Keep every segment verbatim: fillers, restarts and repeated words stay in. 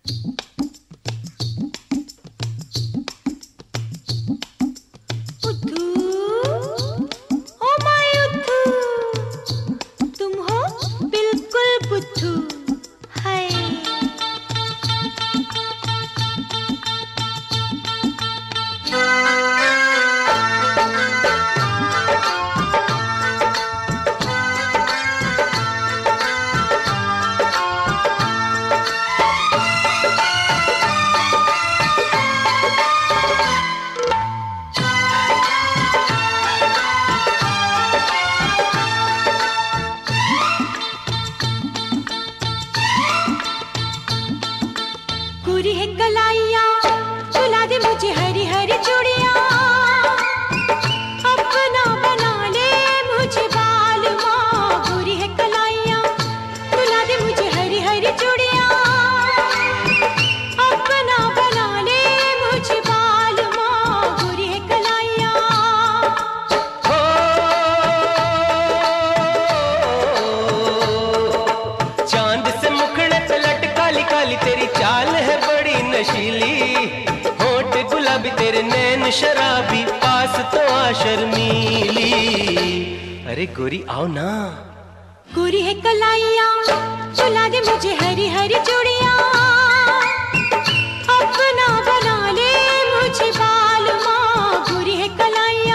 शराबी पास तो आ शर्मीली। अरे गोरी आओ ना। गोरी है कलाइया चुला दे मुझे हरी हरी चूड़िया, अपना बना ले मुझे बालमा। गोरी है कलाइया।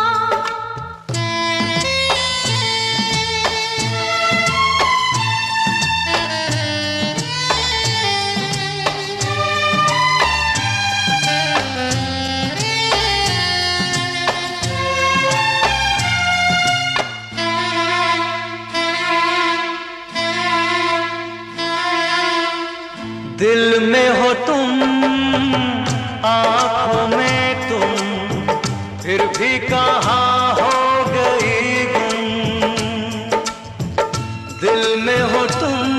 दिल में हो तुम, आँखों में तुम, फिर भी कहाँ हो गई गुम। दिल में हो तुम,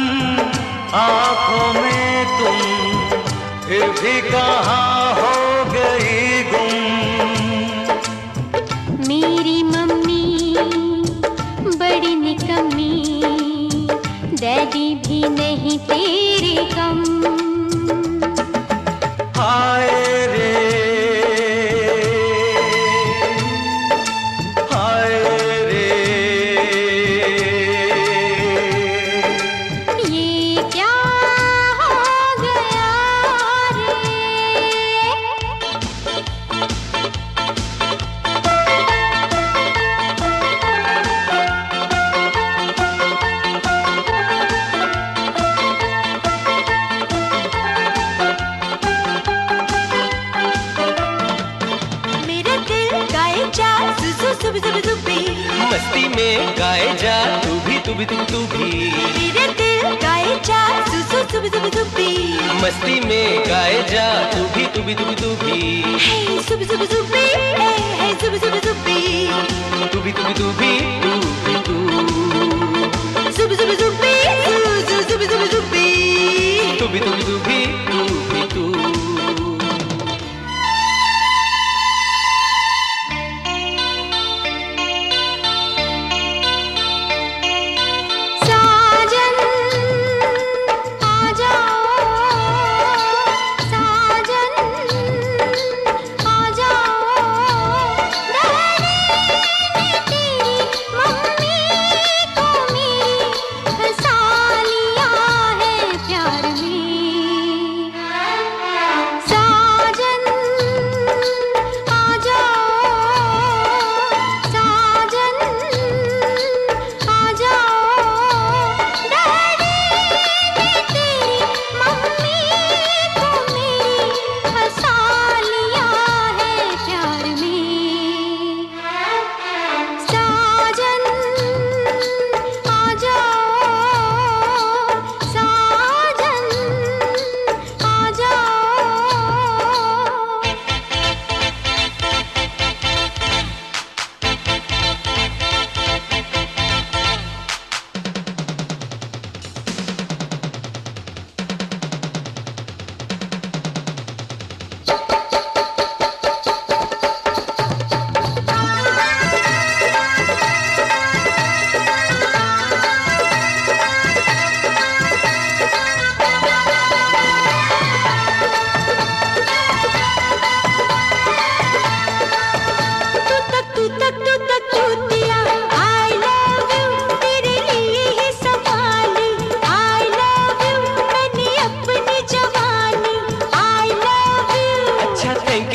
आँखों में तुम, फिर भी कहाँ हो गई गुम। मेरी मम्मी बड़ी निकम्मी, डैडी भी नहीं तेरे कम। हाय रे हाय रे, ये क्या हो गया रे। मस्ती में गाए जा तू भी तू भी तू तू भी। मेरे दिल गाए जा सु सु सु सु सु भी। मस्ती में गाए जा तू भी तू भी तू भी तू भी। हे सु सु सु भी, हे सु सु सु भी। तू भी तू भी तू भी तू भी तू। सु सु सु भी, सु सु सु सु भी। तू भी तू भी तू भी तू भी तू।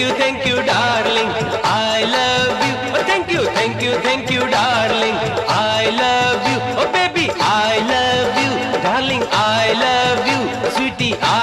thank you, darling. I love you. Oh, thank you, thank you, thank you, darling. I love you. Oh, baby, I love you. Darling, I love you. Sweetie, I